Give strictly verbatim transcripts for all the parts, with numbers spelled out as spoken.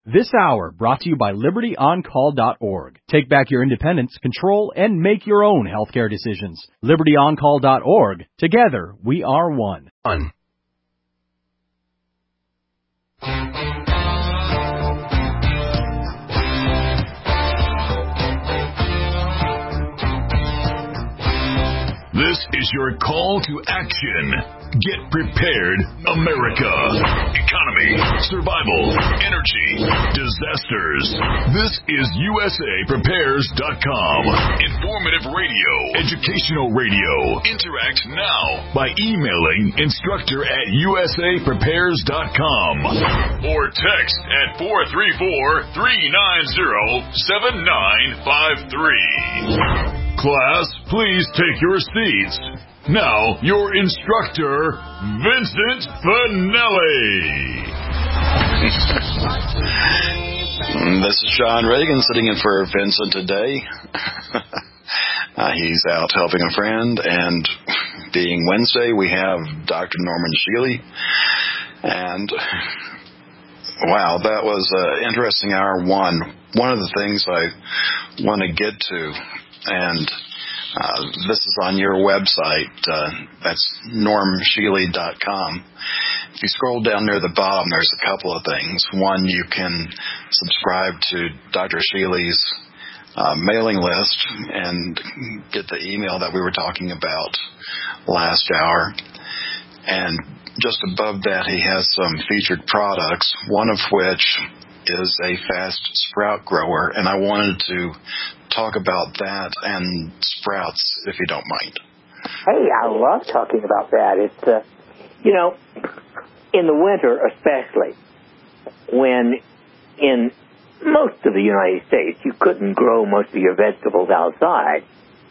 This hour brought to you by Liberty On Call dot org. Take back your independence, control, and make your own healthcare decisions. Liberty On Call dot org. Together, we are one. One. This is your call to action. Get prepared, America. Economy, survival, energy, disasters. This is U S A Prepares dot com. Informative radio, educational radio. Interact now by emailing instructor at U S A Prepares dot com or text at four three four, three nine zero, seven nine five three. Class, please take your seats. Now, your instructor, Vincent Finelli. This is John Reagan sitting in for Vincent today. uh, he's out helping a friend, and being Wednesday, we have Doctor Norman Shealy. And, wow, that was an interesting hour one. One of the things I want to get to, and uh, this is on your website. Uh, that's norm shealy dot com. If you scroll down near the bottom, there's a couple of things. One, you can subscribe to Doctor Shealy's uh, mailing list and get the email that we were talking about last hour. And just above that, he has some featured products, one of which is a fast sprout grower, and I wanted to talk about that and sprouts, if you don't mind. Hey, I love talking about that. It's, uh, you know, in the winter especially, when in most of the United States you couldn't grow most of your vegetables outside,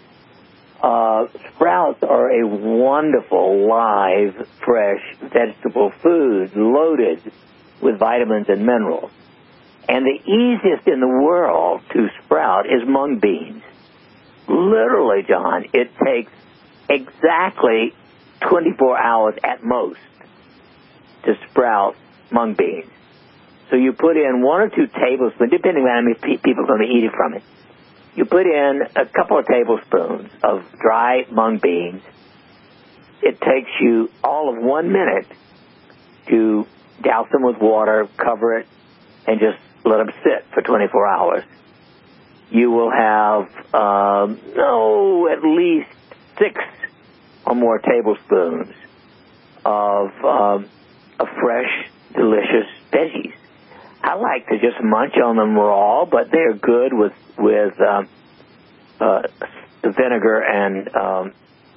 uh, sprouts are a wonderful, live, fresh vegetable food loaded with vitamins and minerals. And the easiest in the world to sprout is mung beans. Literally, John, it takes exactly twenty-four hours at most to sprout mung beans. So you put in one or two tablespoons, depending on how many people are going to eat it from it. You put in a couple of tablespoons of dry mung beans. It takes you all of one minute to douse them with water, cover it, and just let them sit for twenty-four hours. You will have, um, no, at least six or more tablespoons of, um, of fresh, delicious veggies. I like to just munch on them raw, but they're good with with um, uh, vinegar and um,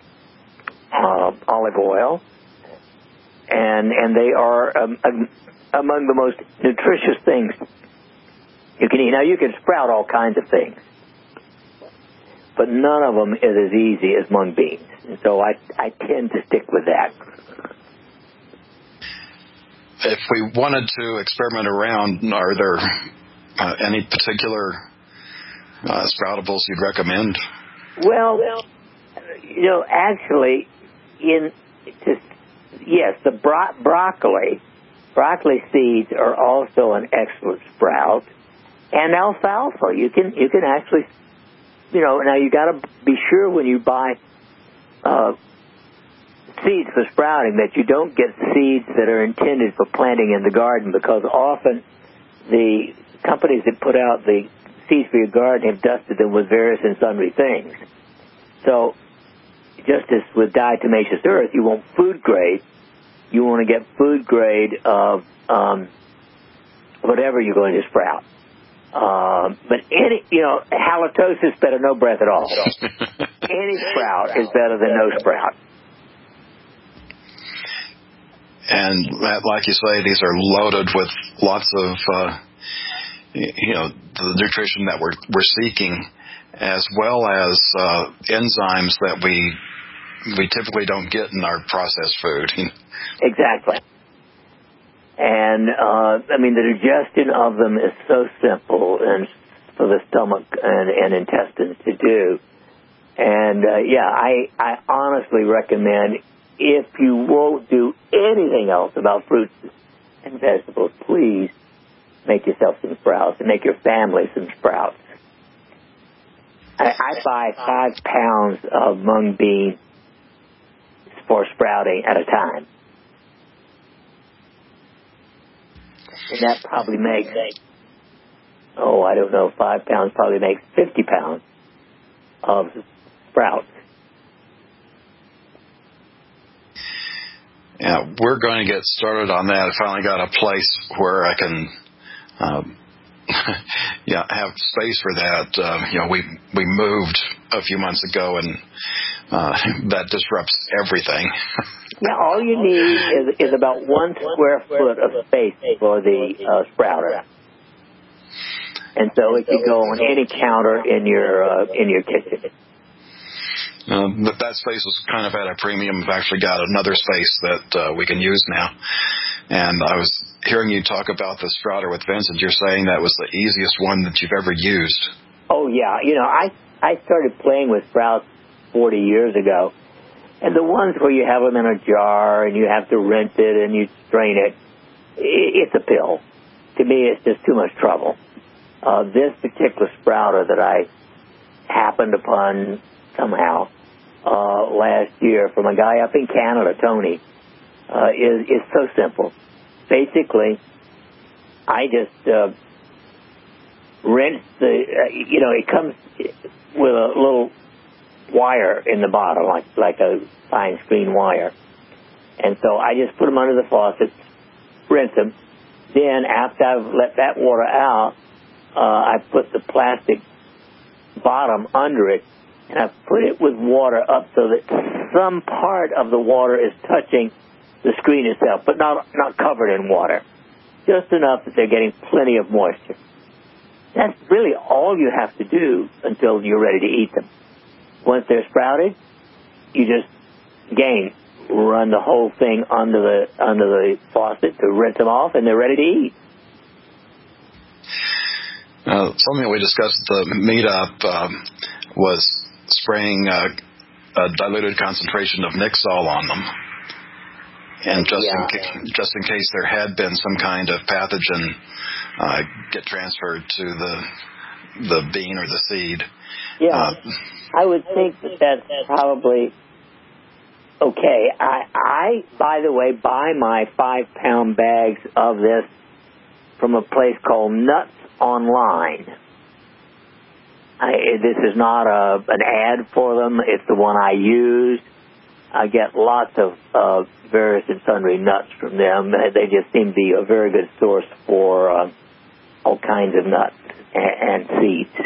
uh, olive oil, and and they are um, um, among the most nutritious things you can eat. Now, you can sprout all kinds of things, but none of them is as easy as mung beans. And so I, I tend to stick with that. If we wanted to experiment around, are there uh, any particular uh, sproutables you'd recommend? Well, you know, actually, in just, yes, the bro- broccoli, broccoli seeds are also an excellent sprout. And alfalfa, you can you can actually, you know, now you got to be sure when you buy uh, seeds for sprouting that you don't get seeds that are intended for planting in the garden, because often the companies that put out the seeds for your garden have dusted them with various and sundry things. So just as with diatomaceous earth, you want food grade, you want to get food grade of um, whatever you're going to sprout. Uh, but any, you know, halitosis, better no breath at all. Any sprout is better than no sprout. And like you say, these are loaded with lots of, uh, you know, the nutrition that we're we're seeking, as well as uh, enzymes that we we typically don't get in our processed food. Exactly. And, uh, I mean, the digestion of them is so simple and for the stomach and, and intestines to do. And, uh, yeah, I, I honestly recommend, if you won't do anything else about fruits and vegetables, please make yourself some sprouts and make your family some sprouts. I, I buy five pounds of mung bean for sprouting at a time. And that probably makes, oh, I don't know, five pounds probably makes fifty pounds of sprouts. Yeah, we're going to get started on that. I finally got a place where I can, um, yeah, have space for that. Uh, you know, we we moved a few months ago, and uh, that disrupts everything. Yeah, all you need is, is about one square foot of space for the uh, sprouter, and so it can go on any counter in your uh, in your kitchen. Um, but that space was kind of at a premium. We've actually got another space that uh, we can use now. And I was hearing you talk about the sprouter with Vincent. You're saying that was the easiest one that you've ever used. Oh yeah, you know, I I started playing with sprouts forty years ago. And the ones where you have them in a jar and you have to rinse it and you strain it, it's a pill. To me, it's just too much trouble. Uh, this particular sprouter that I happened upon somehow uh, last year from a guy up in Canada, Tony, uh, is, is so simple. Basically, I just uh, rinse the, uh, you know, it comes with a little wire in the bottom, like like a fine screen wire. And so I just put them under the faucet, rinse them. Then after I've let that water out, uh, I put the plastic bottom under it, and I put it with water up so that some part of the water is touching the screen itself, but not not covered in water. Just enough that they're getting plenty of moisture. That's really all you have to do until you're ready to eat them. Once they're sprouted, you just, again, run the whole thing under the under the faucet to rinse them off, and they're ready to eat. Uh, something that we discussed at the meetup um, was spraying uh, a diluted concentration of Nixol on them, and just yeah. in ca- just in case there had been some kind of pathogen uh, get transferred to the the bean or the seed. Yeah. Uh, I would think that that's probably okay. I, I, by the way, buy my five-pound bags of this from a place called Nuts Online. I, this is not a, an ad for them. It's the one I use. I get lots of uh, various and sundry nuts from them. They just seem to be a very good source for uh, all kinds of nuts and, and seeds.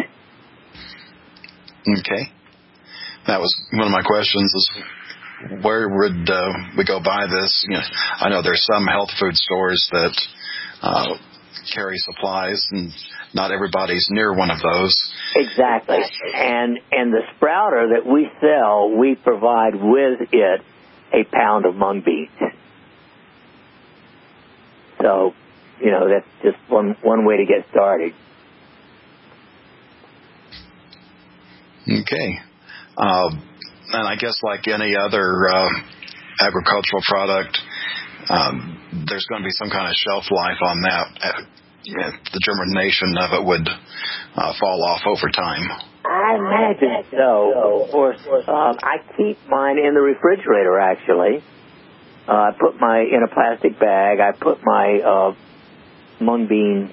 Okay. That was one of my questions is where would uh, we go buy this? You know, I know there's some health food stores that uh, carry supplies, and not everybody's near one of those. Exactly. And and the sprouter that we sell, we provide with it a pound of mung beans. So, you know, that's just one, one way to get started. Okay. Uh, and I guess like any other uh, agricultural product, um, there's going to be some kind of shelf life on that. Uh, yeah, the germination of it would uh, fall off over time. I imagine so. Of course, um, I keep mine in the refrigerator, actually. Uh, I put my, in a plastic bag, I put my uh, mung beans,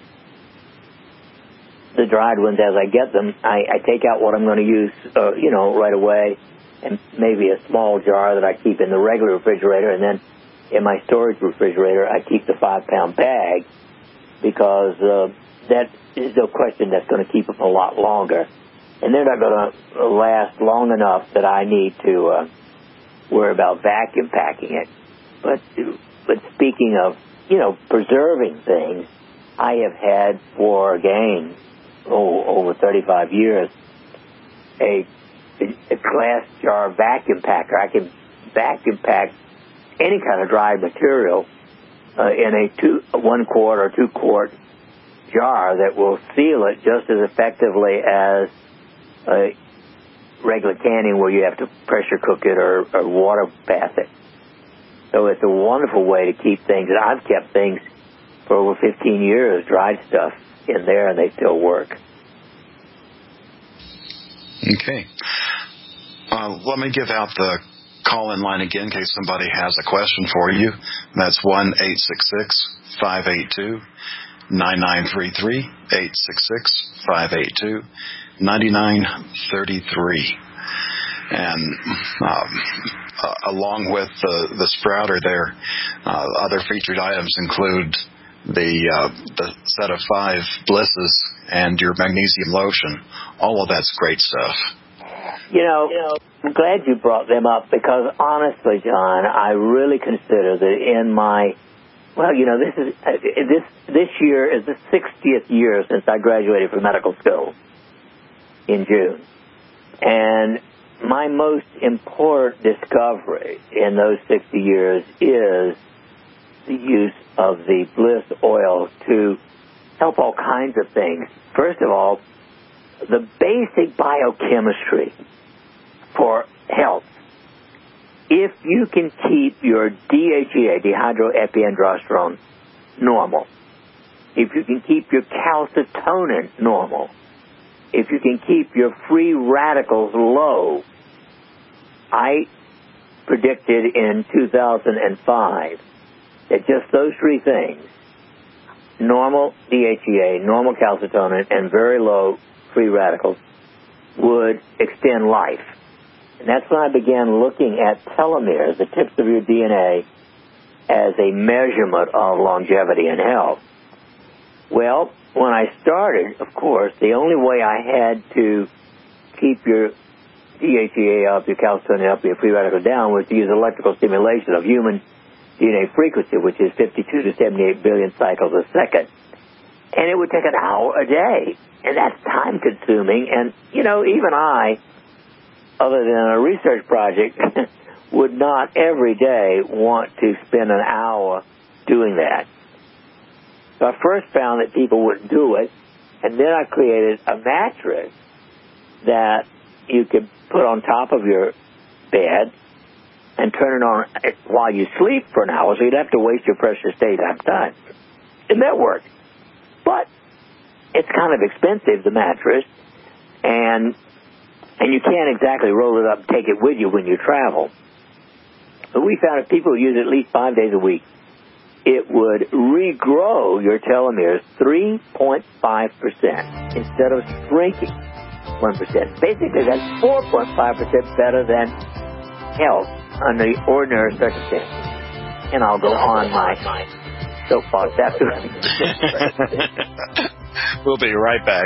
the dried ones as I get them. I, I take out what I'm going to use, uh, you know, right away, and maybe a small jar that I keep in the regular refrigerator, and then in my storage refrigerator, I keep the five-pound bag, because uh, that is no question that's going to keep them a lot longer. And they're not going to last long enough that I need to uh, worry about vacuum packing it. But, but speaking of, you know, preserving things, I have had for, again, oh, over thirty-five years, a, a glass jar vacuum packer. I can vacuum pack any kind of dried material uh, in a two, one quart or two quart jar that will seal it just as effectively as a regular canning where you have to pressure cook it or, or water bath it. So it's a wonderful way to keep things, and I've kept things for over fifteen years, dried stuff in there, and they still work. Okay. Uh, let me give out the call-in line again in case somebody has a question for you. That's one eight six six, five eight two, nine nine three three, eight six six, five eight two, nine nine three three. And um, uh, along with the, the sprouter there, uh, other featured items include the uh, the set of five blisses and your magnesium lotion. All of that's great stuff. You know, you know, I'm glad you brought them up because honestly, John, I really consider that in my, well, you know, this is uh, this this year is the sixtieth year since I graduated from medical school in June, and my most important discovery in those sixty years is the use of the Bliss oil to help all kinds of things. First of all, the basic biochemistry for health. If you can keep your D H E A, dehydroepiandrosterone, normal, if you can keep your calcitonin normal, if you can keep your free radicals low, I predicted in two thousand five that just those three things, normal D H E A, normal calcitonin, and very low free radicals, would extend life. And that's when I began looking at telomeres, the tips of your D N A, as a measurement of longevity and health. Well, when I started, of course, the only way I had to keep your D H E A up, your calcitonin up, your free radical down was to use electrical stimulation of human D N A frequency, which is fifty-two to seventy-eight billion cycles a second. And it would take an hour a day. And that's time-consuming. And, you know, even I, other than a research project, would not every day want to spend an hour doing that. So I first found that people wouldn't do it, and then I created a mattress that you could put on top of your bed and turn it on while you sleep for an hour, so you'd have to waste your precious daytime time. And that worked. But it's kind of expensive, the mattress, and and you can't exactly roll it up and take it with you when you travel. But we found if people use it at least five days a week, it would regrow your telomeres three point five percent instead of shrinking one percent. Basically, that's four point five percent better than health under ordinary circumstances. And I'll go on my soapbox after. We'll be right back.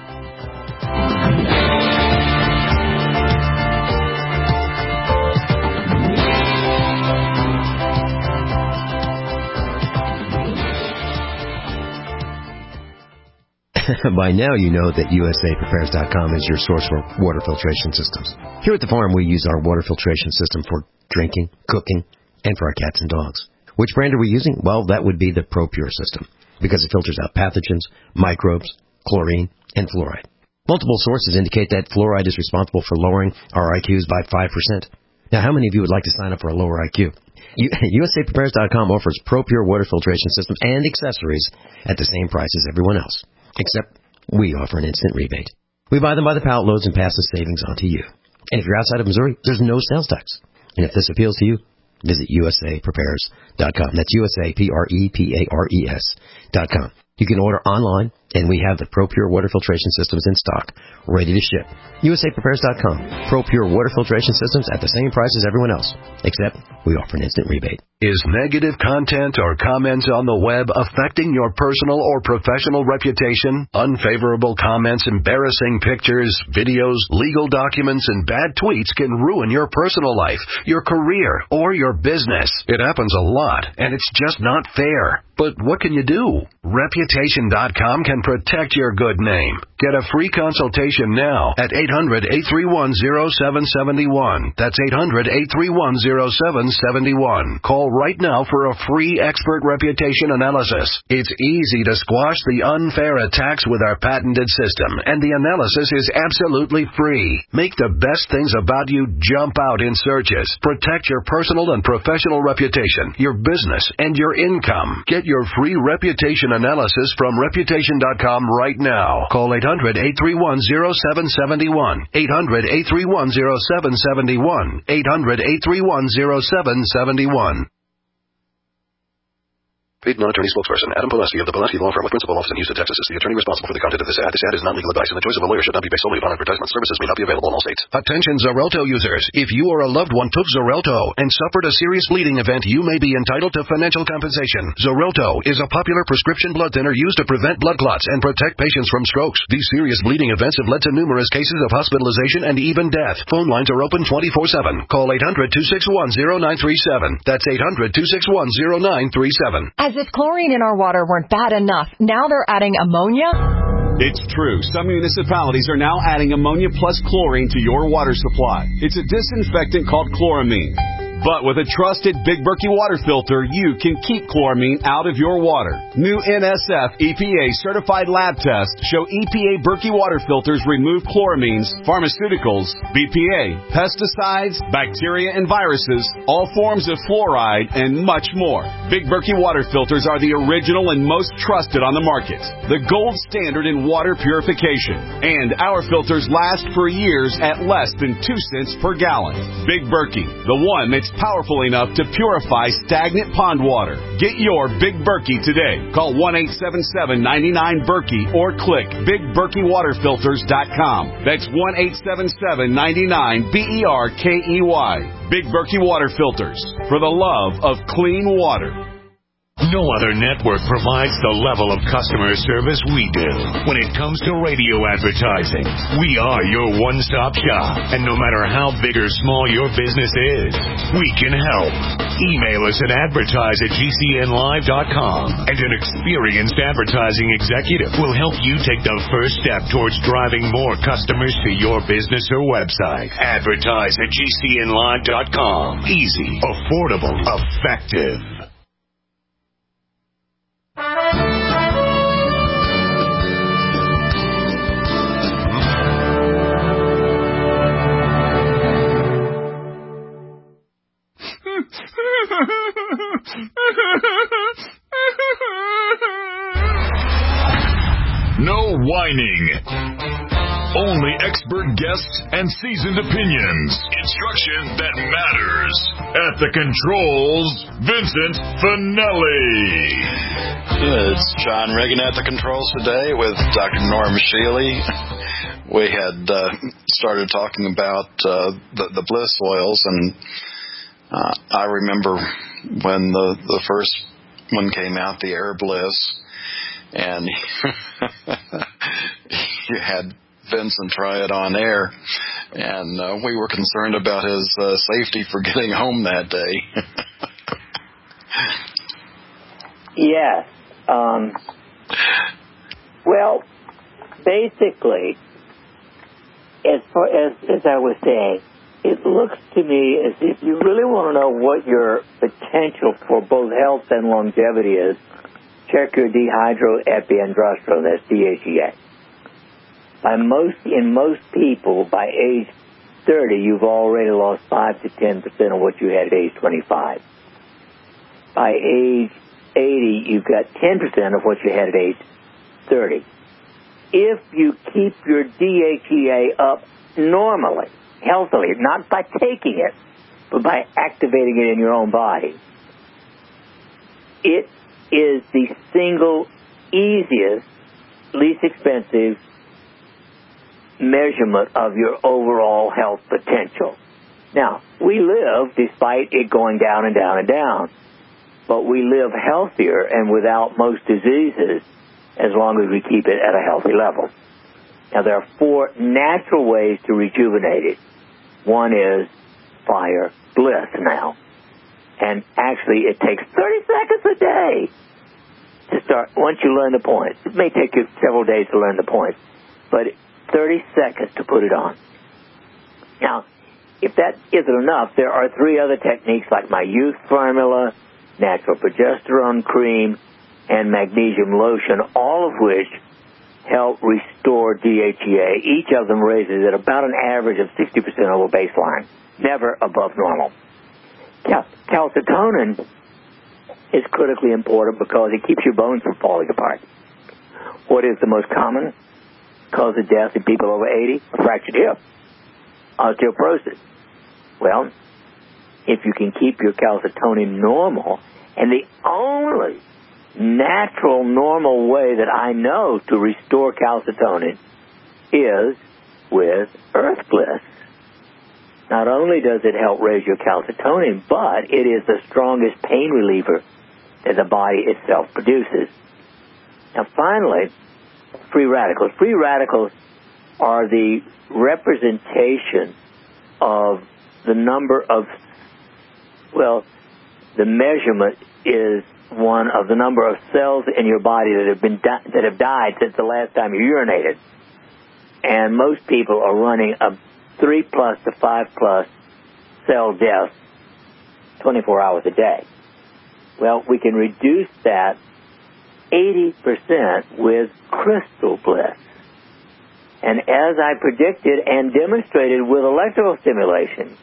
By now you know that U S A Prepares dot com is your source for water filtration systems. Here at the farm we use our water filtration system for drinking, cooking, and for our cats and dogs. Which brand are we using? Well, that would be the ProPure system, because it filters out pathogens, microbes, chlorine, and fluoride. Multiple sources indicate that fluoride is responsible for lowering our I Qs by five percent. Now, how many of you would like to sign up for a lower I Q? U S A Prepares dot com offers ProPure water filtration systems and accessories at the same price as everyone else, except we offer an instant rebate. We buy them by the pallet loads and pass the savings on to you. And if you're outside of Missouri, there's no sales tax. And if this appeals to you, visit U S A Prepares dot com. That's U S A P R E P A R E S dot com. You can order online, and we have the ProPure water filtration systems in stock, ready to ship. U S A Prepares dot com. ProPure water filtration systems at the same price as everyone else, except we offer an instant rebate. Is negative content or comments on the web affecting your personal or professional reputation? Unfavorable comments, embarrassing pictures, videos, legal documents, and bad tweets can ruin your personal life, your career, or your business. It happens a lot, and it's just not fair. But what can you do? Reputation dot com can and protect your good name. Get a free consultation now at eight hundred, eight three one, zero seven seven one. That's eight hundred, eight three one, zero seven seven one. Call right now for a free expert reputation analysis. It's easy to squash the unfair attacks with our patented system, and the analysis is absolutely free. Make the best things about you jump out in searches. Protect your personal and professional reputation, your business, and your income. Get your free reputation analysis from reputation dot com right now. Call eight hundred, eight three one, zero seven seven one. eight hundred, eight three one, zero seven seven one. eight hundred, eight three one, zero seven seven one. Paid non-attorney spokesperson Adam Pulaski of the Pulaski Law Firm with principal office in Houston, Texas is the attorney responsible for the content of this ad. This ad is not legal advice, and the choice of a lawyer should not be based solely upon advertisement. Services may not be available in all states. Attention Xarelto users. If you or a loved one took Xarelto and suffered a serious bleeding event, you may be entitled to financial compensation. Xarelto is a popular prescription blood thinner used to prevent blood clots and protect patients from strokes. These serious bleeding events have led to numerous cases of hospitalization and even death. Phone lines are open twenty-four seven. Call eight hundred, two six one, zero nine three seven. That's eight hundred, two six one, zero nine three seven. As if chlorine in our water weren't bad enough, now they're adding ammonia? It's true. Some municipalities are now adding ammonia plus chlorine to your water supply. It's a disinfectant called chloramine. But with a trusted Big Berkey water filter, you can keep chloramine out of your water. New N S F E P A certified lab tests show E P A Berkey water filters remove chloramines, pharmaceuticals, B P A, pesticides, bacteria and viruses, all forms of fluoride, and much more. Big Berkey water filters are the original and most trusted on the market. The gold standard in water purification. And our filters last for years at less than two cents per gallon. Big Berkey, the one that's powerful enough to purify stagnant pond water. Get your Big Berkey today. Call one eight seven seven, nine nine, Berkey or click big berkey water filters dot com. That's one eight seven seven, nine nine, B E R K E Y. Big Berkey Water Filters. For the love of clean water. No other network provides the level of customer service we do. When it comes to radio advertising, we are your one-stop shop. And no matter how big or small your business is, we can help. Email us at advertise at G C N live dot com, and an experienced advertising executive will help you take the first step towards driving more customers to your business or website. Advertise at G C N live dot com. Easy, affordable, effective. No whining. Only expert guests and seasoned opinions. Instruction that matters. At the controls, Vincent Finelli. It's John Reagan at the controls today with Doctor Norm Shealy. We had uh, started talking about uh, the, the bliss oils, and uh, I remember when the, the first one came out, the Air Bliss, and you had Vincent try it on air, and uh, we were concerned about his uh, safety for getting home that day. Yes. Um, well, basically, as far as, as I was saying, it looks to me as if you really want to know what your potential for both health and longevity is, check your dehydroepiandrosterone, that's D H E A. By most, in most people, by age thirty, you've already lost five to ten percent of what you had at age twenty-five. By age eighty, you've got ten percent of what you had at age thirty. If you keep your D H E A up normally, healthily, not by taking it, but by activating it in your own body, it is the single easiest, least expensive measurement of your overall health potential. Now, we live despite it going down and down and down, but we live healthier and without most diseases as long as we keep it at a healthy level. Now, there are four natural ways to rejuvenate it. One is Fire Bliss now. And actually, it takes thirty seconds a day to start, once you learn the points, it may take you several days to learn the points, but thirty seconds to put it on. Now, if that isn't enough, there are three other techniques like my youth formula, natural progesterone cream, and magnesium lotion, all of which help restore D H E A. Each of them raises it about an average of sixty percent over baseline, never above normal. Cal- calcitonin is critically important because it keeps your bones from falling apart. What is the most common cause of death in people over eighty? A fractured hip, osteoporosis. Well, if you can keep your calcitonin normal, and the only natural, normal way that I know to restore calcitonin is with Earth Bliss. Not only does it help raise your calcitonin, but it is the strongest pain reliever that the body itself produces. Now, finally, free radicals. Free radicals are the representation of the number of, well, the measurement is one of the number of cells in your body that have been di- that have died since the last time you urinated. And most people are running a three plus to five plus cell death twenty-four hours a day. Well, we can reduce that eighty percent with Crystal Bliss. And as I predicted and demonstrated with electrical stimulation,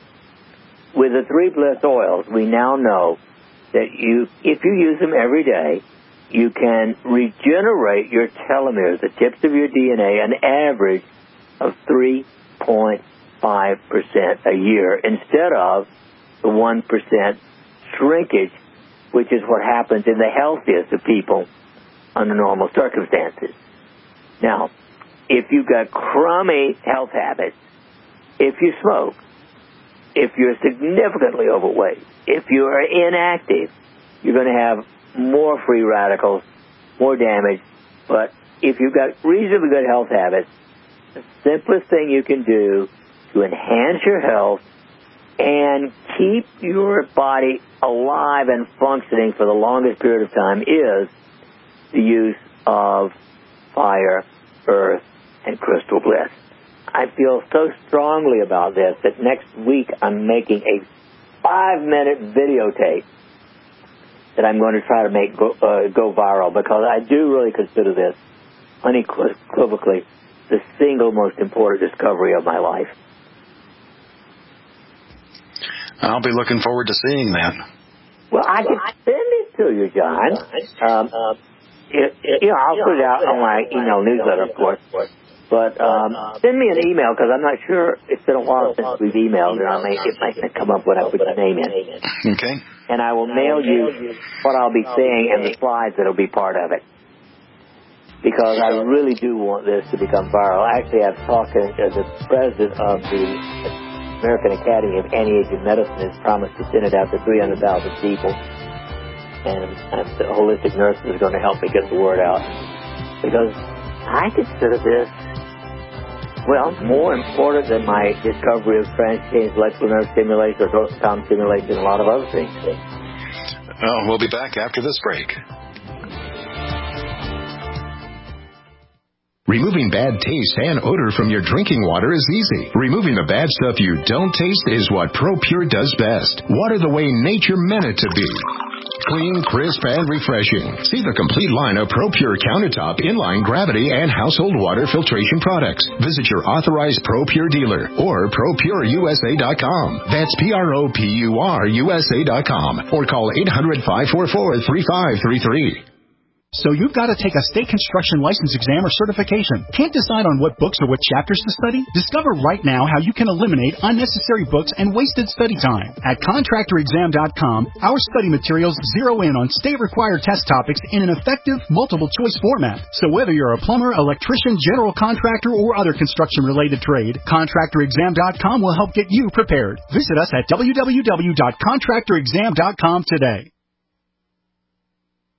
with the three Bliss oils, we now know that you, if you use them every day, you can regenerate your telomeres, the tips of your D N A, an average of three point five percent a year instead of the one percent shrinkage, which is what happens in the healthiest of people under normal circumstances. Now, if you've got crummy health habits, if you smoke, if you're significantly overweight, if you are inactive, you're going to have more free radicals, more damage. But if you've got reasonably good health habits, the simplest thing you can do to enhance your health and keep your body alive and functioning for the longest period of time is the use of fire, earth, and Crystal Bliss. I feel so strongly about this that next week I'm making a five-minute videotape that I'm going to try to make go, uh, go viral, because I do really consider this unequivocally the single most important discovery of my life. I'll be looking forward to seeing that. Well, I can send it to you, John. Um, uh, it, it, you know, I'll put it out on my email newsletter, of course. But um, send me an email, because I'm not sure. It's been a while since we've emailed, and I may, it might come up when I put your name in. Okay. And I will mail you what I'll be saying and the slides that will be part of it, because I really do want this to become viral. Actually, I've talked to the president of the American Academy of Anti-Aging Medicine has promised to send it out to three hundred thousand people, and, and the holistic nurses are going to help me get the word out, because I consider this, well, more important than my discovery of transcutaneous electrical nerve stimulation or dorsal stimulation and a lot of other things. Oh, we'll be back after this break. Removing bad taste and odor from your drinking water is easy. Removing the bad stuff you don't taste is what ProPure does best. Water the way nature meant it to be. Clean, crisp, and refreshing. See the complete line of ProPure countertop, inline, gravity, and household water filtration products. Visit your authorized ProPure dealer or Pro Pure U S A dot com. That's P R O P U R U S A dot com. Or call eight hundred, five four four, three five three three. So you've got to take a state construction license exam or certification. Can't decide on what books or what chapters to study? Discover right now how you can eliminate unnecessary books and wasted study time. At contractor exam dot com, our study materials zero in on state-required test topics in an effective, multiple-choice format. So whether you're a plumber, electrician, general contractor, or other construction-related trade, contractor exam dot com will help get you prepared. Visit us at w w w dot contractor exam dot com today.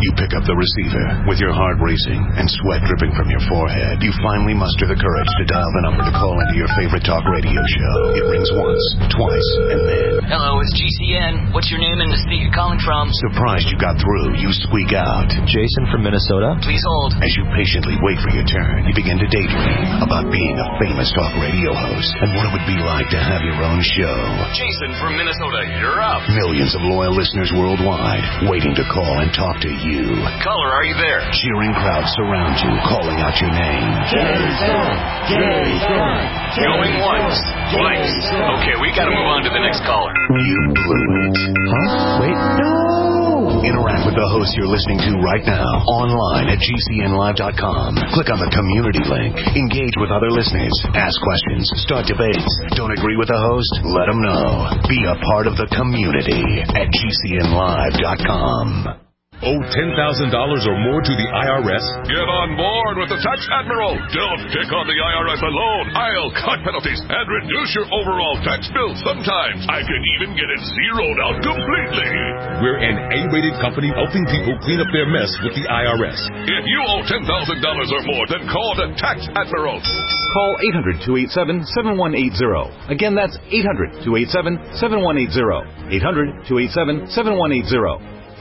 You pick up the receiver. With your heart racing and sweat dripping from your forehead, you finally muster the courage to dial the number to call into your favorite talk radio show. It rings once, twice, and then... Hello, it's G C N. What's your name and the state you're calling from? Surprised you got through, you squeak out. Jason from Minnesota? Please hold. As you patiently wait for your turn, you begin to daydream about being a famous talk radio host and what it would be like to have your own show. Jason from Minnesota, you're up. Millions of loyal listeners worldwide waiting to call and talk to you. Caller, are you there? Cheering crowds surround you, calling out your name. Jason! Jason! Going once, twice. Okay, we gotta move on to the next caller. You blew it. Huh? Wait, no! Interact with the host you're listening to right now, online at G C N live dot com. Click on the community link. Engage with other listeners. Ask questions. Start debates. Don't agree with the host? Let them know. Be a part of the community at G C N live dot com. Owe ten thousand dollars or more to the I R S? Get on board with the Tax Admiral. Don't pick on the I R S alone. I'll cut penalties and reduce your overall tax bill. Sometimes I can even get it zeroed out completely. We're an A-rated company helping people clean up their mess with the I R S. If you owe ten thousand dollars or more, then call the Tax Admiral. Call eight hundred, two eight seven, seven one eight zero. Again, that's eight hundred, two eight seven, seven one eight zero. eight hundred, two eight seven, seven one eight zero.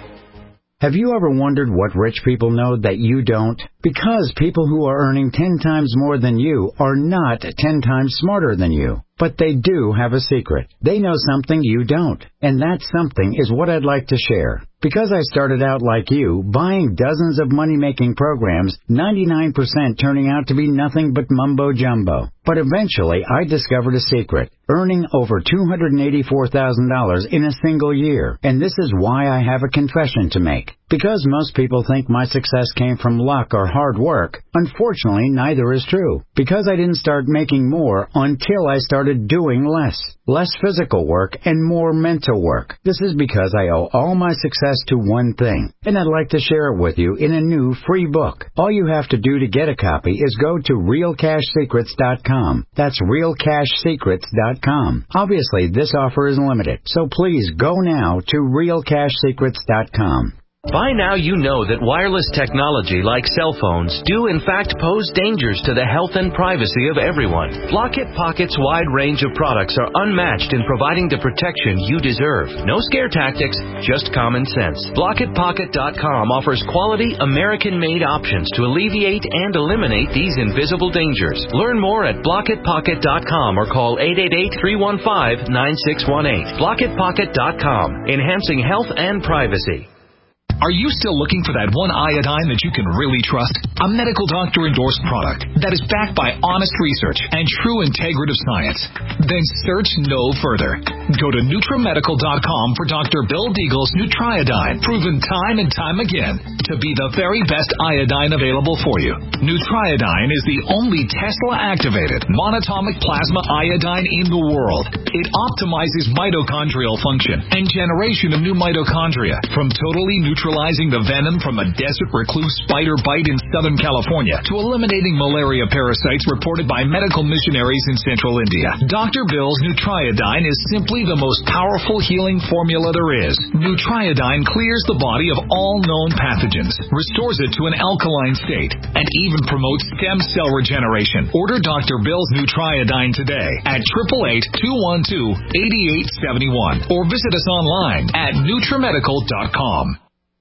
Have you ever wondered what rich people know that you don't? Because people who are earning ten times more than you are not ten times smarter than you. But they do have a secret. They know something you don't. And that something is what I'd like to share. Because I started out like you, buying dozens of money-making programs, ninety-nine percent turning out to be nothing but mumbo-jumbo. But eventually, I discovered a secret, earning over two hundred eighty-four thousand dollars in a single year. And this is why I have a confession to make. Because most people think my success came from luck or hard work, unfortunately, neither is true. Because I didn't start making more until I started doing less. Less physical work and more mental work. This is because I owe all my success to one thing, and I'd like to share it with you in a new free book. All you have to do to get a copy is go to real cash secrets dot com. That's real cash secrets dot com. Obviously, this offer is limited, so please go now to real cash secrets dot com. By now you know that wireless technology like cell phones do in fact pose dangers to the health and privacy of everyone. Blockit Pocket's wide range of products are unmatched in providing the protection you deserve. No scare tactics, just common sense. Blockit Pocket dot com offers quality American-made options to alleviate and eliminate these invisible dangers. Learn more at Blockit Pocket dot com or call eight eight eight, three one five, nine six one eight. Blockit Pocket dot com, enhancing health and privacy. Are you still looking for that one iodine that you can really trust? A medical doctor-endorsed product that is backed by honest research and true integrative science? Then search no further. Go to Nutra Medical dot com for Doctor Bill Deagle's Nutriodine, proven time and time again to be the very best iodine available for you. Nutriodine is the only Tesla-activated monatomic plasma iodine in the world. It optimizes mitochondrial function and generation of new mitochondria from totally neutral neutralizing the venom from a desert recluse spider bite in Southern California to eliminating malaria parasites reported by medical missionaries in central India. Doctor Bill's Nutriodine is simply the most powerful healing formula there is. Nutriodine clears the body of all known pathogens, restores it to an alkaline state, and even promotes stem cell regeneration. Order Doctor Bill's Nutriodine today at eight eight eight, two one two, eight eight seven one or visit us online at Nutra Medical dot com.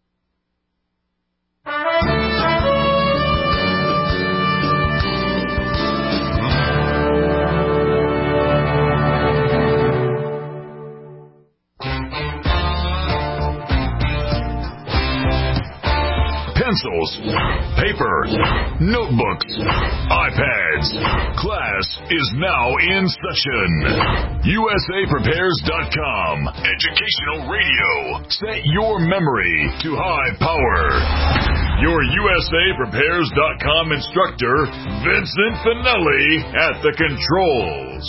Pencils, paper, notebooks, iPads. Class is now in session. U S A Prepares dot com. Educational radio. Set your memory to high power. Your U S A Prepares dot com instructor, Vincent Finelli, at the controls.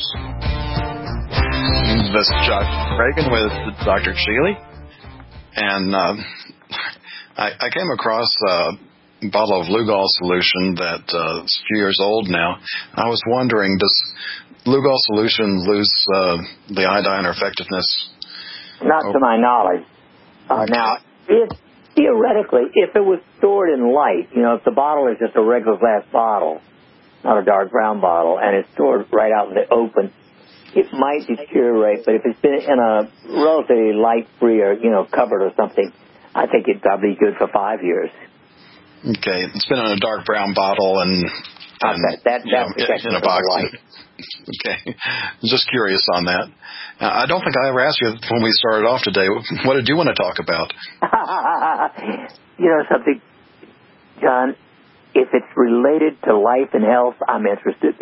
This is Josh Reagan with Doctor Sheely. And, uh, I, I came across a bottle of Lugol solution that uh, is a few years old now. I was wondering, does Lugol solution lose uh, the iodine or effectiveness? Not oh. to my knowledge. Uh, now, if theoretically, if it was stored in light, you know, if the bottle is just a regular glass bottle, not a dark brown bottle, and it's stored right out in the open, it might deteriorate. But if it's been in a relatively light-free or, you know, cupboard or something, I think it'd probably be good for five years. Okay. It's been in a dark brown bottle and, and that, that, you know, that's in a box. Okay. Just curious on that. Uh, I don't think I ever asked you when we started off today, what did you want to talk about? You know something, John? If it's related to life and health, I'm interested.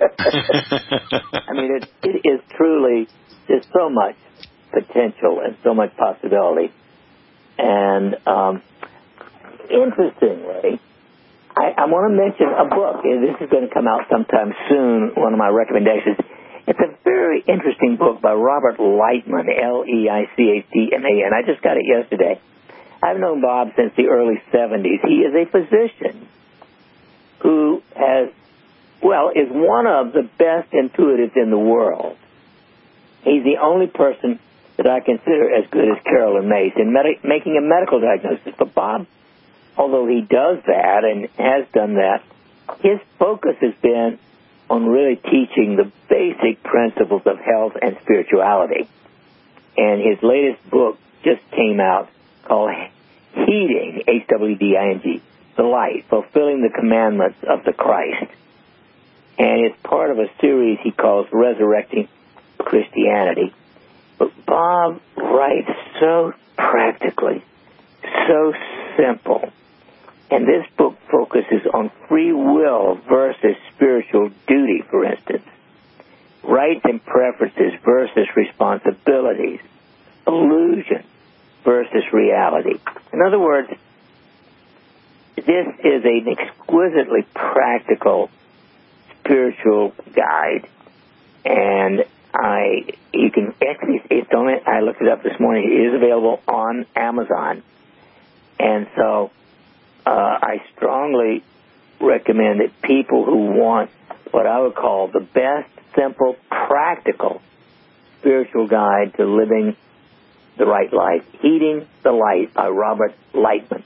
I mean, it, it is truly, there's so much potential and so much possibility. And um, interestingly, I, I want to mention a book. This is going to come out sometime soon, one of my recommendations. It's a very interesting book by Robert Lightman, L E I C H T M A N. I just got it yesterday. I've known Bob since the early seventies. He is a physician who has, well, is one of the best intuitives in the world. He's the only person that I consider as good as Carolyn Mace in med- making a medical diagnosis. But Bob, although he does that and has done that, his focus has been on really teaching the basic principles of health and spirituality. And his latest book just came out called Heeding, H W D I N G, the Light, Fulfilling the Commandments of the Christ. And it's part of a series he calls Resurrecting Christianity. But Bob writes so practically, so simple. And this book focuses on free will versus spiritual duty, for instance. Rights and preferences versus responsibilities. Illusion versus reality. In other words, this is an exquisitely practical spiritual guide. And I, you can actually, it's only, I looked it up this morning, it is available on Amazon. And so, Uh, I strongly recommend that people who want what I would call the best, simple, practical spiritual guide to living the right life, Heeding the Light by Robert Lightman.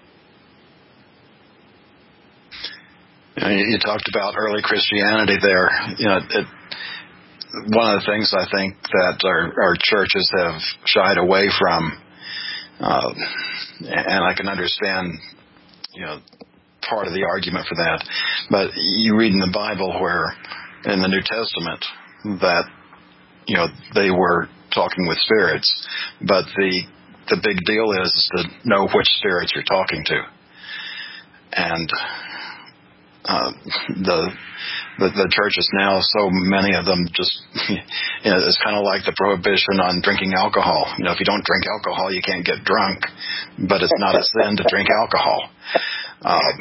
You know, you, you talked about early Christianity there. You know, it, one of the things I think that our, our churches have shied away from, uh, and I can understand, you know, part of the argument for that. But you read in the Bible where, in the New Testament, that, you know, they were talking with spirits. But the the big deal is, is to know which spirits you're talking to. And uh, the, the the churches now, so many of them just, you know, it's kind of like the prohibition on drinking alcohol. You know, if you don't drink alcohol, you can't get drunk. But it's not a sin to drink alcohol. Um,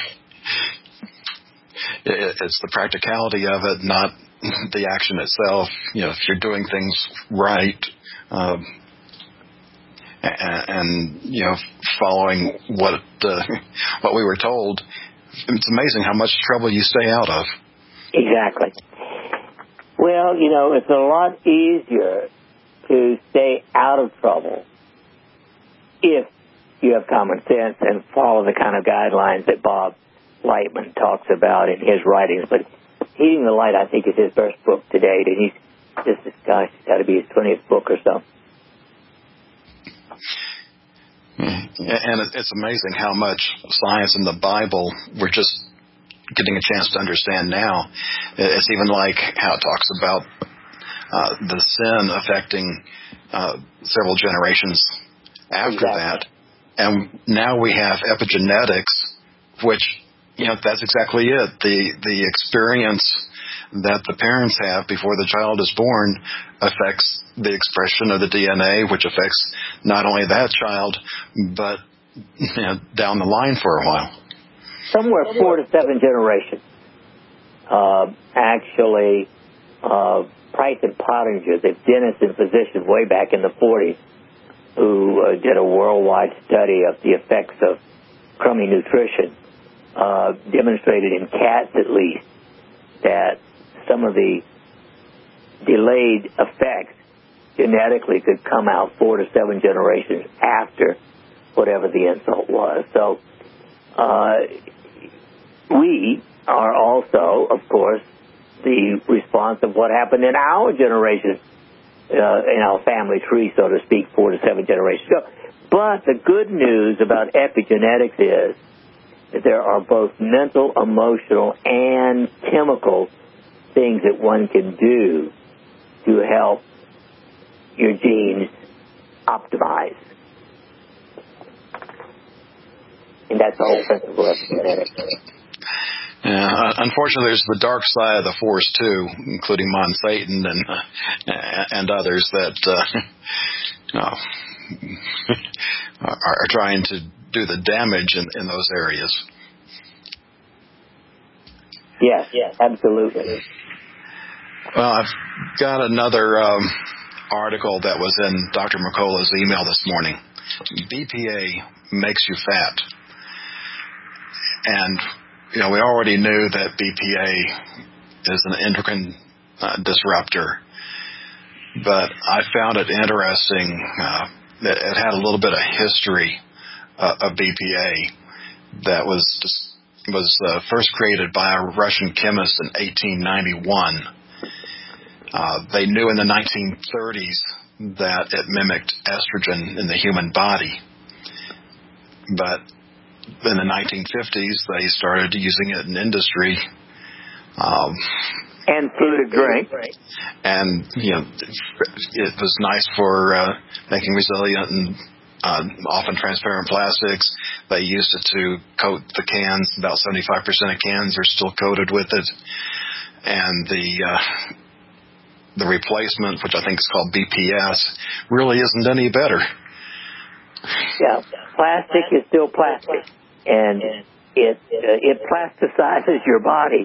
it, it's the practicality of it, not the action itself. You know, if you're doing things right, um, and, and you know, following what uh, what we were told, it's amazing how much trouble you stay out of. Exactly. Well, you know, it's a lot easier to stay out of trouble if you have common sense and follow the kind of guidelines that Bob Lightman talks about in his writings. But Heeding the Light, I think, is his first book to date, and he's just, gosh, it's got to be his twentieth book or so. And it's amazing how much science in the Bible we're just getting a chance to understand now. It's even like how it talks about uh, the sin affecting uh, several generations after exactly. that. And now we have epigenetics, which, you know, that's exactly it. The the experience that the parents have before the child is born affects the expression of the D N A, which affects not only that child, but, you know, down the line for a while. Somewhere four to seven generations. Uh, actually, uh, Price and Pottinger, the dentist and physician way back in the forties, who uh, did a worldwide study of the effects of crummy nutrition, uh, demonstrated in cats at least that some of the delayed effects genetically could come out four to seven generations after whatever the insult was. So uh, we are also, of course, the response of what happened in our generation, uh, in our family tree, so to speak, four to seven generations ago. But the good news about epigenetics is that there are both mental, emotional, and chemical things that one can do to help your genes optimize. And that's the whole principle of epigenetics. Yeah, unfortunately, there's the dark side of the force too, including Mon Satan and uh, and others that uh, you know, are, are trying to do the damage in, in those areas. Yes, yes, absolutely. Well, I've got another um, article that was in Doctor Mercola's email this morning. B P A makes you fat, and you know, we already knew that B P A is an endocrine uh, disruptor, but I found it interesting uh, that it had a little bit of history uh, of B P A that was just, was uh, first created by a Russian chemist in eighteen ninety-one. Uh, they knew in the nineteen thirties that it mimicked estrogen in the human body, but in the nineteen fifties, they started using it in industry. Um, and food and drink. And, you know, it was nice for uh, making resilient and uh, often transparent plastics. They used it to coat the cans. About seventy-five percent of cans are still coated with it. And the uh, the replacement, which I think is called B P S, really isn't any better. Yeah, plastic is still plastic, and it uh, it plasticizes your body.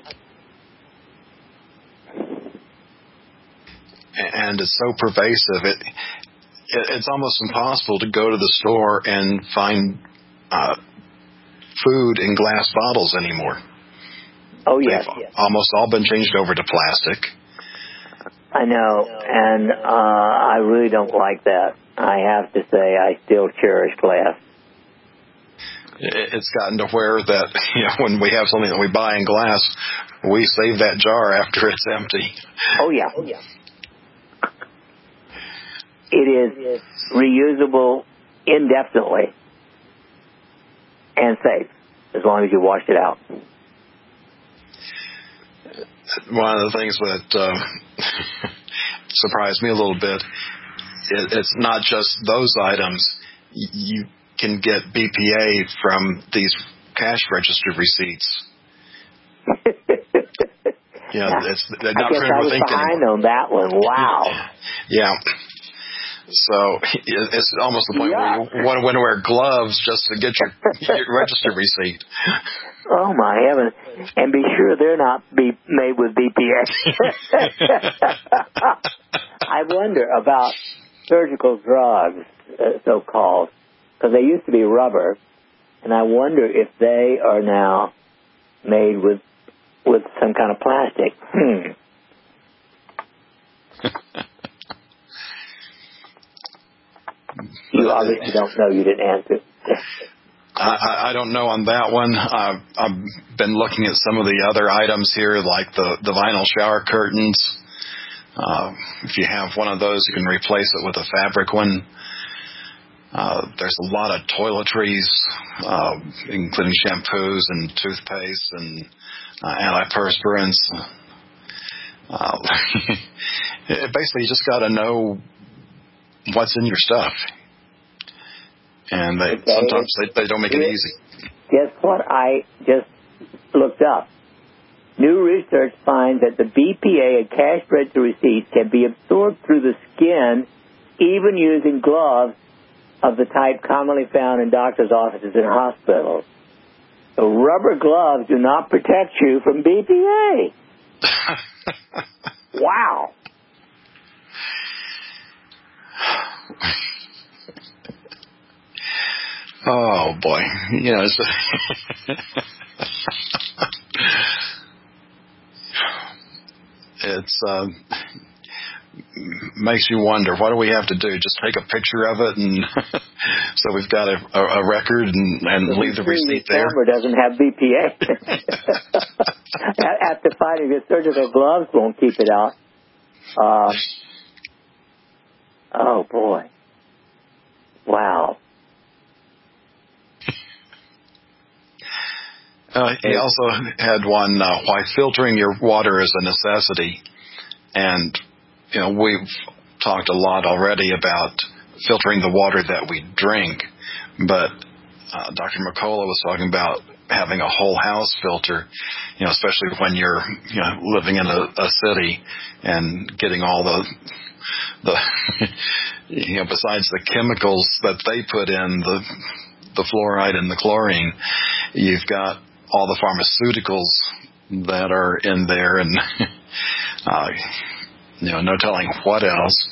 And it's so pervasive, it, it it's almost impossible to go to the store and find uh, food in glass bottles anymore. Oh, yes. They've almost all been changed over to plastic. I know, and uh, I really don't like that. I have to say I still cherish glass. It's gotten to where that, you know, when we have something that we buy in glass, we save that jar after it's empty. Oh, yeah. Oh, yeah. It is reusable indefinitely and safe as long as you wash it out. One of the things that uh, surprised me a little bit, it, it's not just those items. You can get B P A from these cash register receipts. Yeah, it's they're not I guess I was behind on that one. Wow. Yeah. So it's almost the point yeah. where you want to wear gloves just to get your, your register receipt. Oh, my heavens. And be sure they're not be made with B P A. I wonder about surgical drugs, uh, so-called, because they used to be rubber, and I wonder if they are now made with with some kind of plastic. Hmm. You obviously don't know. You didn't answer. I, I don't know on that one. I've, I've been looking at some of the other items here, like the, the vinyl shower curtains. Uh, if you have one of those, you can replace it with a fabric one. Uh, there's a lot of toiletries, uh, including shampoos and toothpaste and uh, antiperspirants. Uh, it basically, you just got to know what's in your stuff. And they, okay. sometimes they, they don't make it easy. Guess what I just looked up? New research finds that the B P A in cash register receipts can be absorbed through the skin, even using gloves of the type commonly found in doctors' offices and hospitals. So rubber gloves do not protect you from B P A. Wow. Oh, boy. You know, it's, it's uh, makes you wonder, what do we have to do? Just take a picture of it, and so we've got a, a, a record and, and leave the receipt there. The camera doesn't have B P A. After finding the surgical gloves won't keep it out. Uh, oh, boy. Wow. Uh, he also had one, uh, why filtering your water is a necessity. And, you know, we've talked a lot already about filtering the water that we drink, but uh, Doctor McCullough was talking about having a whole house filter, you know, especially when you're, you know, living in a, a city and getting all the, the, you know, besides the chemicals that they put in, the, the fluoride and the chlorine, you've got all the pharmaceuticals that are in there, and uh, you know, no telling what else.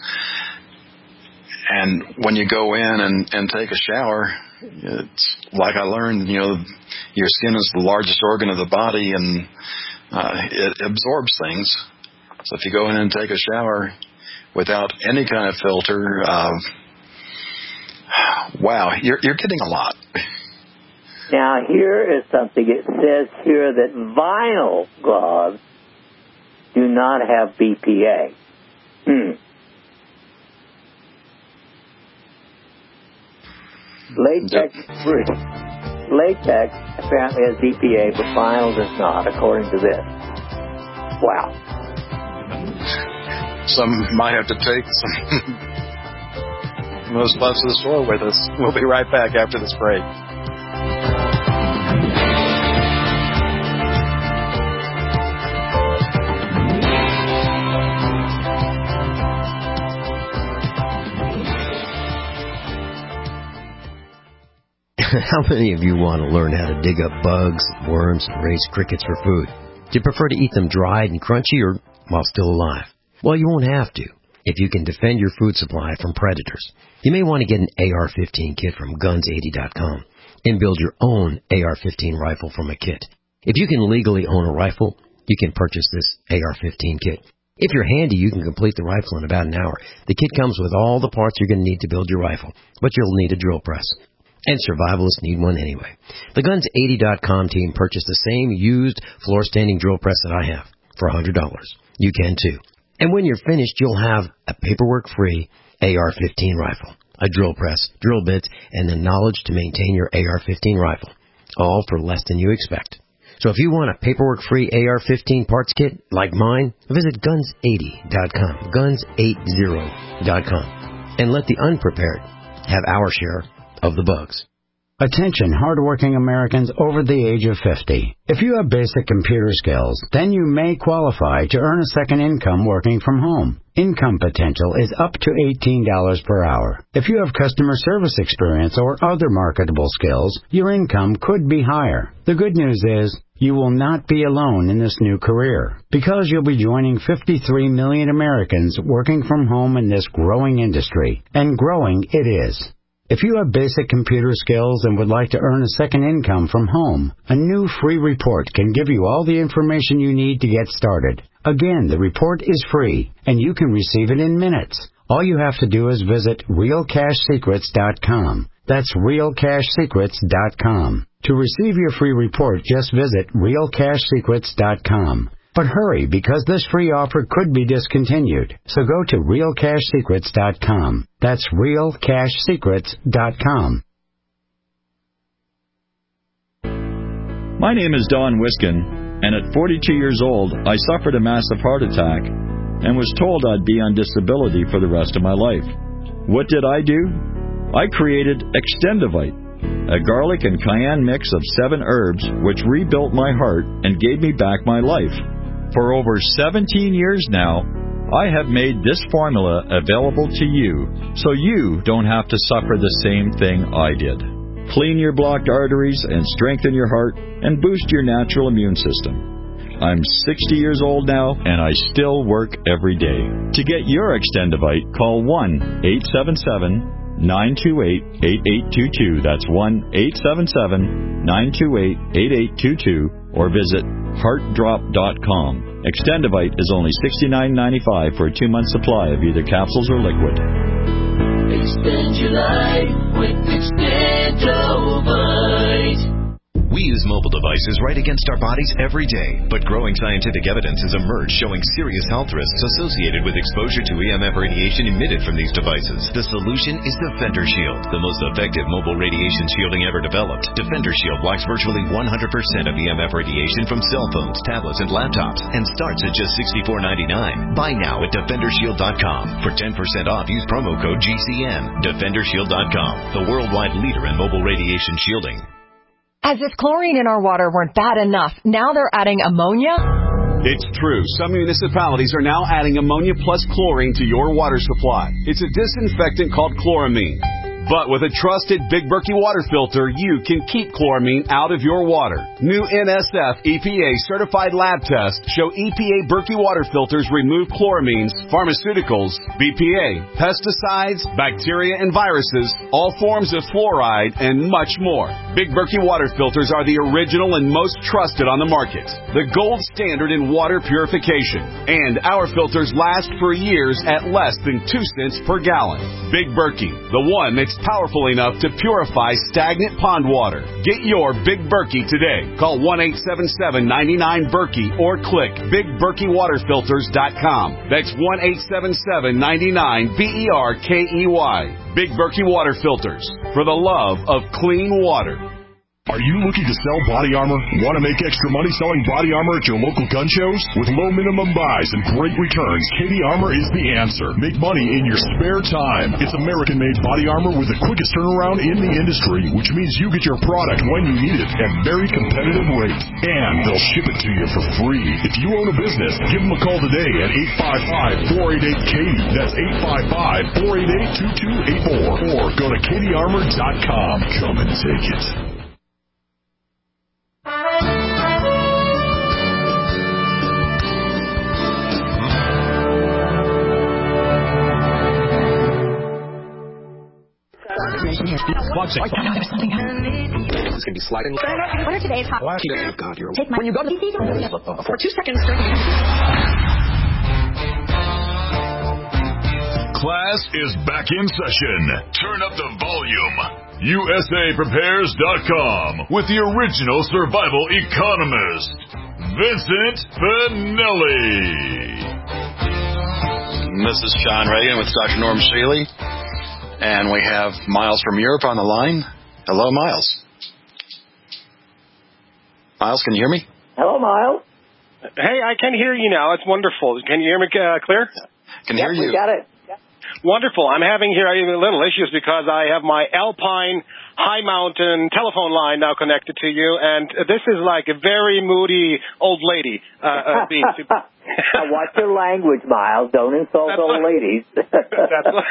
And when you go in and, and take a shower, it's like I learned, you know, your skin is the largest organ of the body, and uh, it absorbs things. So if you go in and take a shower without any kind of filter, uh, wow, you're, you're getting a lot. Now, here is something. It says here that vinyl gloves do not have B P A. Hmm. Latex free. Latex apparently has B P A, but vinyl does not, according to this. Wow. Some might have to take some of those gloves to the store with us. We'll be right back after this break. How many of you want to learn how to dig up bugs, worms, and raise crickets for food? Do you prefer to eat them dried and crunchy or while still alive? Well, you won't have to if you can defend your food supply from predators. You may want to get an A R fifteen kit from guns eighty dot com and build your own A R fifteen rifle from a kit. If you can legally own a rifle, you can purchase this A R fifteen kit. If you're handy, you can complete the rifle in about an hour. The kit comes with all the parts you're going to need to build your rifle, but you'll need a drill press. And survivalists need one anyway. The guns eighty dot com team purchased the same used floor-standing drill press that I have for one hundred dollars. You can too. And when you're finished, you'll have a paperwork-free A R fifteen rifle, a drill press, drill bits, and the knowledge to maintain your A R fifteen rifle, all for less than you expect. So if you want a paperwork-free A R fifteen parts kit like mine, visit guns eighty dot com, guns eighty dot com, and let the unprepared have our share of the bugs. Attention, hardworking Americans over the age of fifty. If you have basic computer skills, then you may qualify to earn a second income working from home. Income potential is up to eighteen dollars per hour. If you have customer service experience or other marketable skills, your income could be higher. The good news is, you will not be alone in this new career, because you'll be joining fifty-three million Americans working from home in this growing industry. And growing it is. If you have basic computer skills and would like to earn a second income from home, a new free report can give you all the information you need to get started. Again, the report is free, and you can receive it in minutes. All you have to do is visit real cash secrets dot com. That's real cash secrets dot com. To receive your free report, just visit real cash secrets dot com. But hurry, because this free offer could be discontinued. So go to real cash secrets dot com. That's real cash secrets dot com. My name is Don Wiskin, and at forty-two years old, I suffered a massive heart attack and was told I'd be on disability for the rest of my life. What did I do? I created Extendivite, a garlic and cayenne mix of seven herbs which rebuilt my heart and gave me back my life. For over seventeen years now, I have made this formula available to you, so you don't have to suffer the same thing I did. Clean your blocked arteries and strengthen your heart and boost your natural immune system. I'm sixty years old now, and I still work every day. To get your Extendivite, call one eight seven seven, nine two eight, eight eight two two. That's one eight seven seven, nine two eight, eight eight two two, or visit heart drop dot com. Extendivite is only sixty-nine ninety-five for a two-month supply of either capsules or liquid. Extend your life with Extendovite. We use mobile devices right against our bodies every day, but growing scientific evidence has emerged showing serious health risks associated with exposure to E M F radiation emitted from these devices. The solution is Defender Shield, the most effective mobile radiation shielding ever developed. Defender Shield blocks virtually one hundred percent of E M F radiation from cell phones, tablets, and laptops, and starts at just sixty-four ninety-nine. Buy now at defender shield dot com. For ten percent off, use promo code G C N. defender shield dot com, the worldwide leader in mobile radiation shielding. As if chlorine in our water weren't bad enough, now they're adding ammonia? It's true. Some municipalities are now adding ammonia plus chlorine to your water supply. It's a disinfectant called chloramine. But with a trusted Big Berkey water filter, you can keep chloramine out of your water. New N S F E P A certified lab tests show E P A Berkey water filters remove chloramines, pharmaceuticals, B P A, pesticides, bacteria and viruses, all forms of fluoride, and much more. Big Berkey water filters are the original and most trusted on the market. The gold standard in water purification. And our filters last for years at less than two cents per gallon. Big Berkey, the one that's powerful enough to purify stagnant pond water. Get your Big Berkey today. Call one eight seven seven, nine nine, Berkey or click big berkey water filters dot com. That's one eight seven seven, nine nine, B E R K E Y. Big Berkey Water Filters, for the love of clean water. Are you looking to sell body armor? Want to make extra money selling body armor at your local gun shows? With low minimum buys and great returns, Katie Armor is the answer. Make money in your spare time. It's American-made body armor with the quickest turnaround in the industry, which means you get your product when you need it at very competitive rates. And they'll ship it to you for free. If you own a business, give them a call today at eight five five, four eight eight, Katie. That's eight five five, four eight eight, two two eight four. Or go to katie armor dot com. Come and take it. It's going to be sliding. What are today's hot? Oh, God, you're Take my when you go to the for two seconds. Class is back in session. Turn up the volume. U S A Prepares dot com with the original survival economist, Vincent Finelli. This is John Reagan with Doctor Norm Shealy. And we have Miles from Europe on the line. Hello, Miles. Miles, can you hear me? Hello, Miles. Hey, I can hear you now. It's wonderful. Can you hear me uh, clear? Can yep, hear you. We got it. Wonderful. I'm having here a little issues because I have my Alpine High Mountain telephone line now connected to you, and this is like a very moody old lady. Uh, uh, being super- Watch your language, Miles. Don't insult That's old what, ladies. That's what,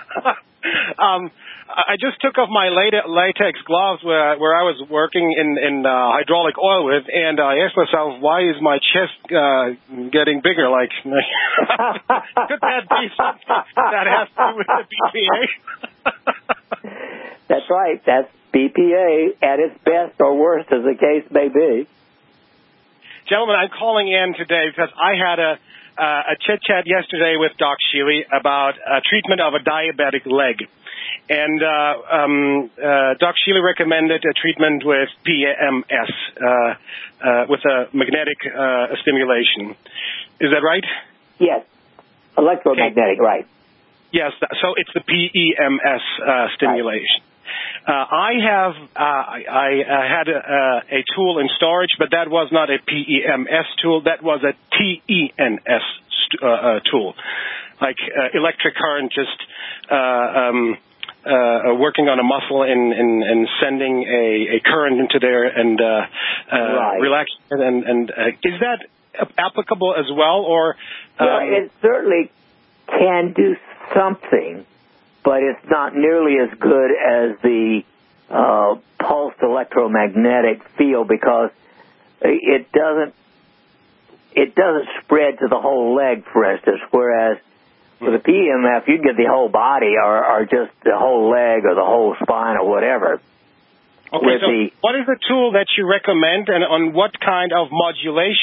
um, I just took off my latex gloves where, where I was working in, in uh, hydraulic oil with, and I asked myself, why is my chest uh, getting bigger? Like, could that be something that has to do with the B P A? That's right. That's B P A at its best or worst, as the case may be. Gentlemen, I'm calling in today because I had a uh, a chit-chat yesterday with Doc Shealy about uh, treatment of a diabetic leg. And uh, um, uh, Doc Shealy recommended a treatment with P M S, uh, uh, with a magnetic uh, stimulation. Is that right? Yes. Electromagnetic, okay. Right. Yes, so it's the P E M S uh, stimulation. Right. Uh, I have uh, I, I uh, had a, uh, a tool in storage, but that was not a P E M S tool. That was a T E N S st- uh, uh, tool, like uh, electric current, just uh, um, uh, working on a muscle and, and, and sending a, a current into there and uh, uh, right. relaxing it. And, and uh, is that applicable as well, or? Um, well, it certainly can do something, but it's not nearly as good as the uh, pulsed electromagnetic field because it doesn't it doesn't spread to the whole leg, for instance, whereas with a P E M F, you get the whole body or, or just the whole leg or the whole spine or whatever. Okay, so the, what is the tool that you recommend and on what kind of modulation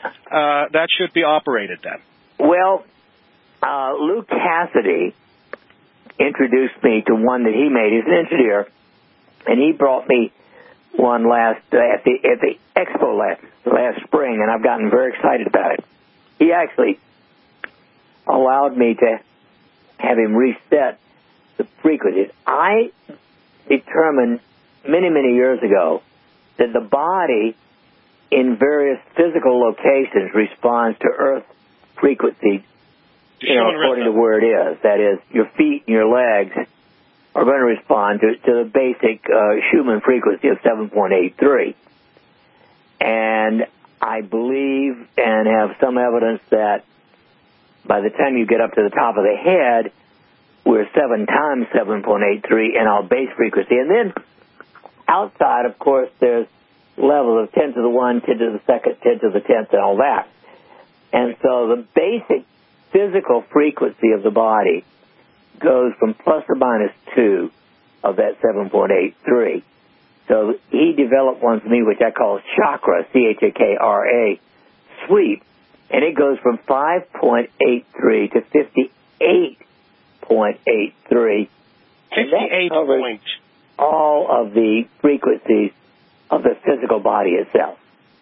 uh, that should be operated then? Well, uh, Luke Cassidy introduced me to one that he made. He's an engineer, and he brought me one last uh, at the at the expo last last spring, and I've gotten very excited about it. He actually allowed me to have him reset the frequencies. I determined many, many years ago that the body in various physical locations responds to Earth frequency, you know, according to where it is. That is, your feet and your legs are going to respond to, to the basic uh, Schumann frequency of seven point eight three. And I believe and have some evidence that by the time you get up to the top of the head, we're seven times seven point eight three in our base frequency. And then outside, of course, there's levels of ten to the one, ten to the second, ten to the tenth, and all that. And so the basic physical frequency of the body goes from plus or minus two of that seven point eight three. So he developed one for me, which I call chakra, C H A K R A, sweep, and it goes from five point eight three to fifty-eight point eight three. fifty-eight points. All of the frequencies of the physical body itself.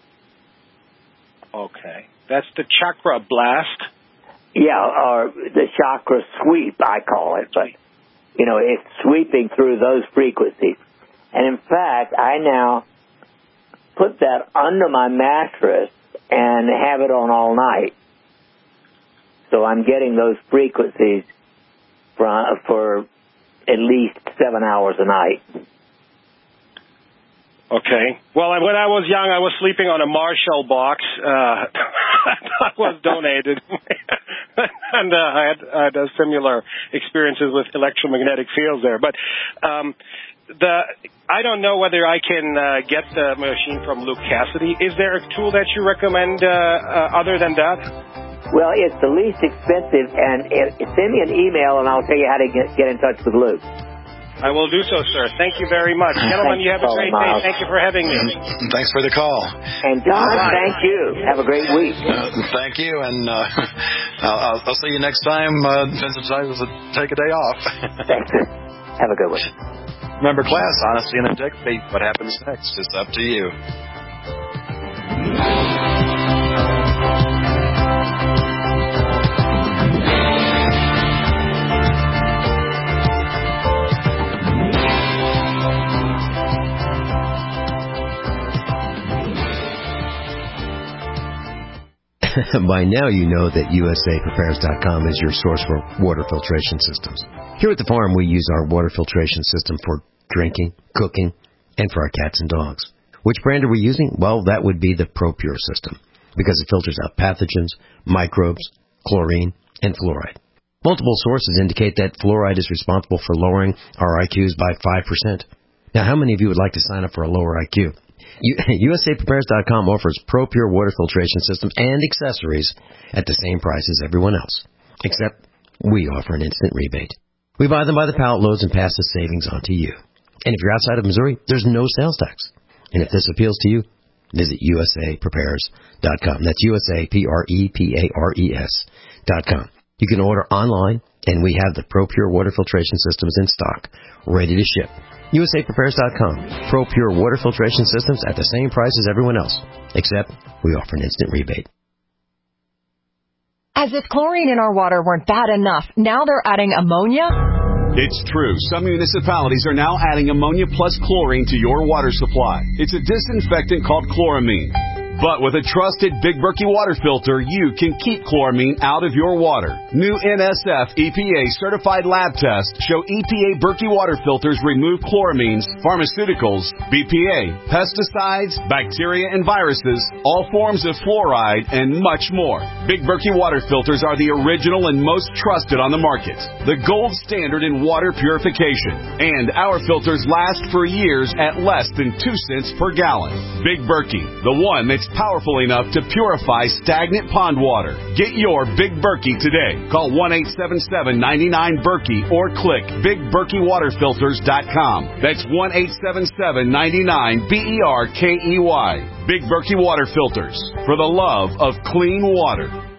Okay. That's the chakra blast? Yeah, or the chakra sweep, I call it. But, you know, it's sweeping through those frequencies. And, in fact, I now put that under my mattress and have it on all night. So I'm getting those frequencies for, for at least seven hours a night. Okay. Well, when I was young, I was sleeping on a Marshall box uh, that was donated. and uh, I, had, I had uh, similar experiences with electromagnetic fields there. But um, the I don't know whether I can uh, get the machine from Luke Cassidy. Is there a tool that you recommend uh, uh, other than that? Well, it's the least expensive, and it, send me an email, and I'll tell you how to get, get in touch with Luke. I will do so, sir. Thank you very much. Gentlemen, you have a great day. Thank you for having me. Thanks for the call. And John, thank you. Have a great week. Uh, thank you, and uh, I'll, I'll see you next time uh, Vincent decides to take a day off. Thanks. Have a good one. Remember, class, honesty and integrity. What happens next is up to you. By now you know that U S A Prepares dot com is your source for water filtration systems. Here at the farm, we use our water filtration system for drinking, cooking, and for our cats and dogs. Which brand are we using? Well, that would be the ProPure system, because it filters out pathogens, microbes, chlorine, and fluoride. Multiple sources indicate that fluoride is responsible for lowering our I Qs by five percent. Now, how many of you would like to sign up for a lower I Q? U S A Prepares dot com offers ProPure water filtration systems and accessories at the same price as everyone else, except we offer an instant rebate. We buy them by the pallet loads and pass the savings on to you. And if you're outside of Missouri, there's no sales tax. And if this appeals to you, visit U S A Prepares dot com. That's U S A P R E P A R E S dot com. You can order online, and we have the ProPure water filtration systems in stock, ready to ship. U S A Prepares dot com. ProPure water filtration systems at the same price as everyone else, except we offer an instant rebate. As if chlorine in our water weren't bad enough, now they're adding ammonia? It's true. Some municipalities are now adding ammonia plus chlorine to your water supply. It's a disinfectant called chloramine. But with a trusted Big Berkey water filter, you can keep chloramine out of your water. New N S F E P A certified lab tests show E P A Berkey water filters remove chloramines, pharmaceuticals, B P A, pesticides, bacteria and viruses, all forms of fluoride, and much more. Big Berkey water filters are the original and most trusted on the market, the gold standard in water purification. And our filters last for years at less than two cents per gallon. Big Berkey, the one that's powerful enough to purify stagnant pond water. Get your Big Berkey today. Call one eight seven seven, nine nine, Berkey or click big berkey water filters dot com. That's one eight seven seven, nine nine, B E R K E Y. Big Berkey Water Filters, for the love of clean water.